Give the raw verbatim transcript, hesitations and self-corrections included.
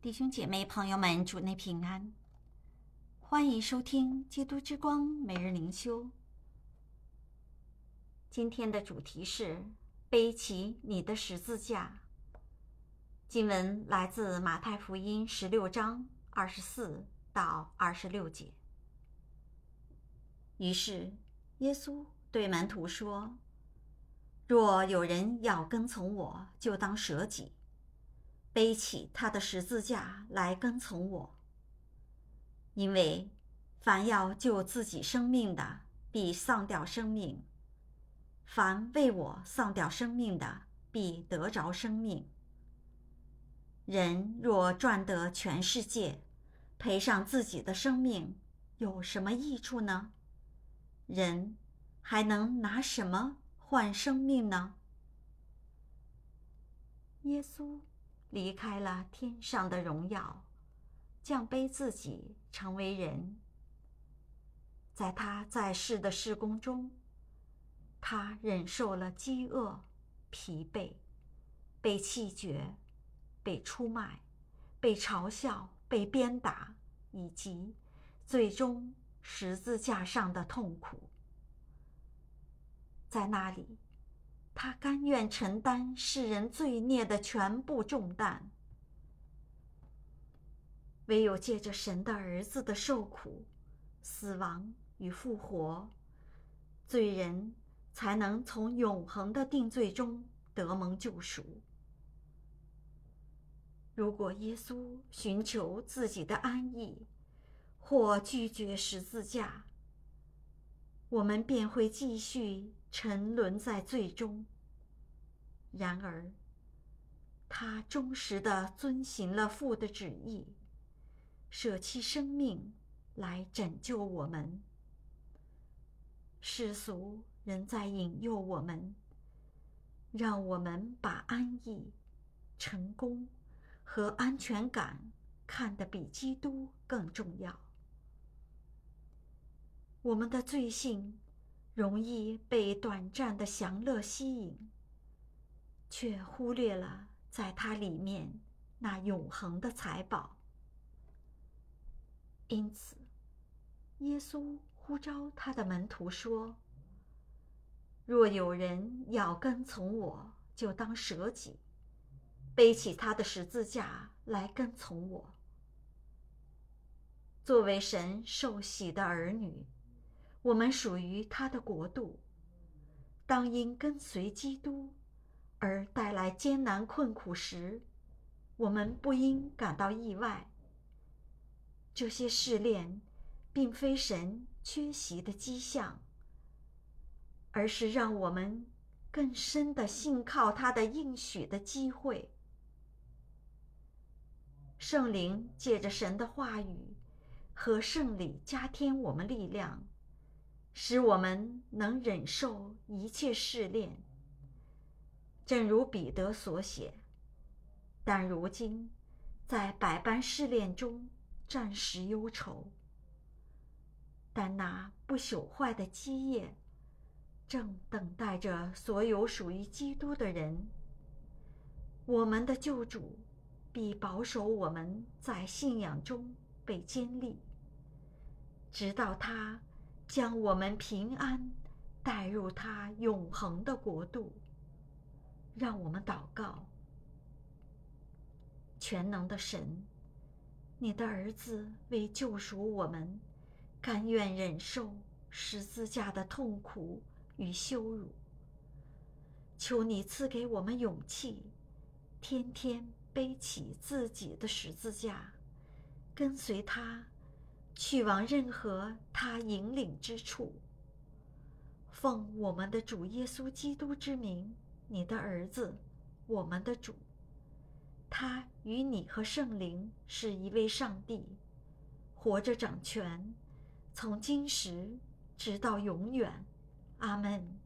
弟兄姐妹朋友们，主内平安，欢迎收听基督之光每日灵修。今天的主题是背起你的十字架。经文来自马太福音十六章二十四到二十六节。于是耶稣对门徒说，若有人要跟从我，就当舍己，背起他的十字架来跟从我。因为凡要救自己生命的，必丧掉生命；凡为我丧掉生命的，必得着生命。人若赚得全世界，赔上自己的生命，有什么益处呢？人还能拿什么换生命呢？耶稣离开了天上的荣耀，降卑自己，成为人。在他在世的事工中，他忍受了饥饿、疲惫，被弃绝，被出卖，被嘲笑，被鞭打，以及最终十字架上的痛苦。在那里，他甘愿承担世人罪孽的全部重担。唯有借着神的儿子的受苦、死亡与复活，罪人才能从永恒的定罪中得蒙救赎。如果耶稣寻求自己的安逸，或拒绝十字架，我们便会继续沉沦在罪中。然而，他忠实地遵行了父的旨意，舍弃生命来拯救我们。世俗仍在引诱我们，让我们把安逸、成功和安全感看得比基督更重要。我们的罪性容易被短暂的享乐吸引，却忽略了在它里面那永恒的财宝。因此，耶稣呼召他的门徒说，若有人要跟从我，就当舍己，背起他的十字架来跟从我。作为神受洗的儿女，我们属于他的国度，当因跟随基督而带来艰难困苦时，我们不应感到意外。这些试炼并非神缺席的迹象，而是让我们更深地信靠他的应许的机会。圣灵借着神的话语和圣礼加添我们力量，使我们能忍受一切试炼。正如彼得所写，但如今在百般试炼中暂时忧愁，但那不朽坏的基业正等待着所有属于基督的人。我们的救主必保守我们在信仰中被坚立，直到他将我们平安带入他永恒的国度。让我们祷告。全能的神，你的儿子为救赎我们，甘愿忍受十字架的痛苦与羞辱。求你赐给我们勇气，天天背起自己的十字架，跟随他，去往任何他引领之处。奉我们的主耶稣基督之名，你的儿子，我们的主，他与你和圣灵是一位上帝，活着掌权，从今时直到永远。阿们。